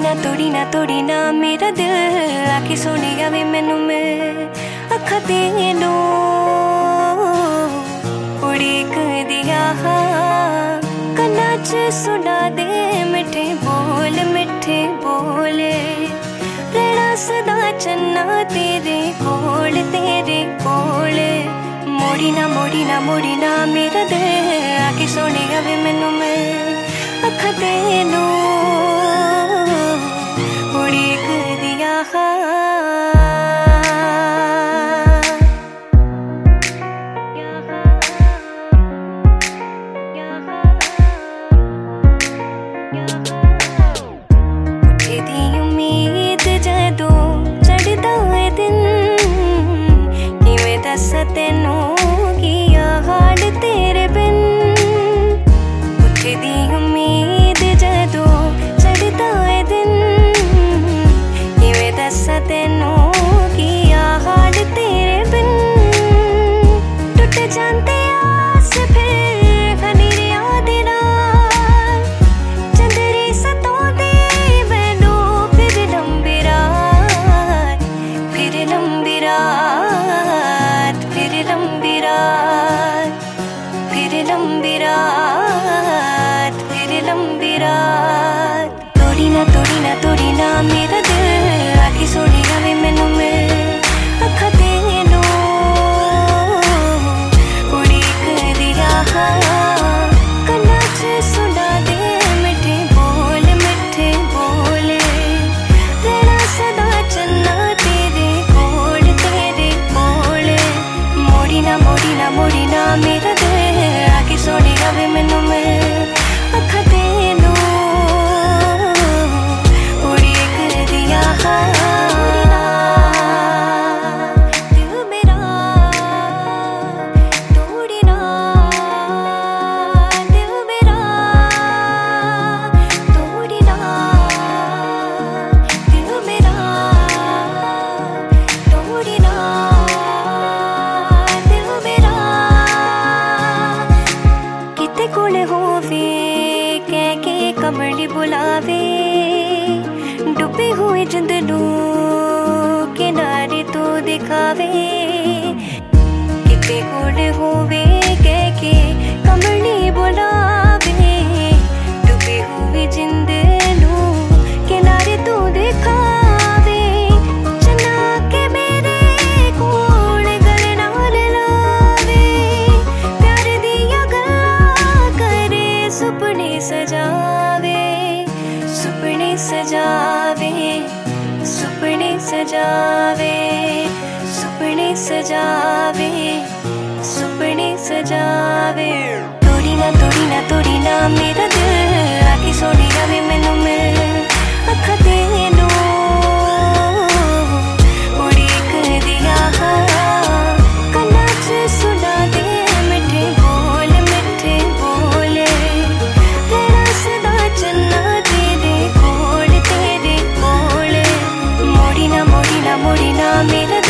तोड़ी ना मेरा दिल आके सोने आवे मैनू मैं अखा तेनू उड़ीक दिया कन्ना च सुना दे मिठे बोल रहना सदा चन्ना तेरे कोल मोड़ी ना मेरा दिल आके सोने आवे मैनू मैं अखा तेनू उड़ीक दिया उठदी उम्मीद जदों चढ़दा है दिन किवें दस्सां तैनू किया हाल तेरे बिन उठदी उम्मीद जदों चढ़दा है दिन किवें दस्सां तैनू किया हाल तेरे बिन टुट जांदे आस फिर हनेरिया दे नाल चंदरी सताउंदे मैनू फिर लंबी रात तोड़ी ना मेरा दिल आके सोने आवे मैनू मैं अखा तेनू उड़ीक दिया कन्ना च सुना दे मिठे बोल रहना सदा चन्ना तेरे कोल मोड़ी ना मेरा दिल आके सोने आवे मैनू मैं अखा तेनू कमली बुलावे डूबे हुए जिंद नू किनारे तो दिखावे किते कोल होवे कह के कमली बुलावे डूबे हुए जिंद नू किनारे तो दिखावे चना के मेरे कोल गल नाल लावे प्यार दिया गल्लां करे सुपने सजावे तोड़ी ना मेरा दिल आके सोने आवे मैनू मैं अखा तेनू उड़ीक दिया कन्ना च सुना दे मिठे बोल रहना सदा चन्ना तेरे कोल मोड़ी ना मेरा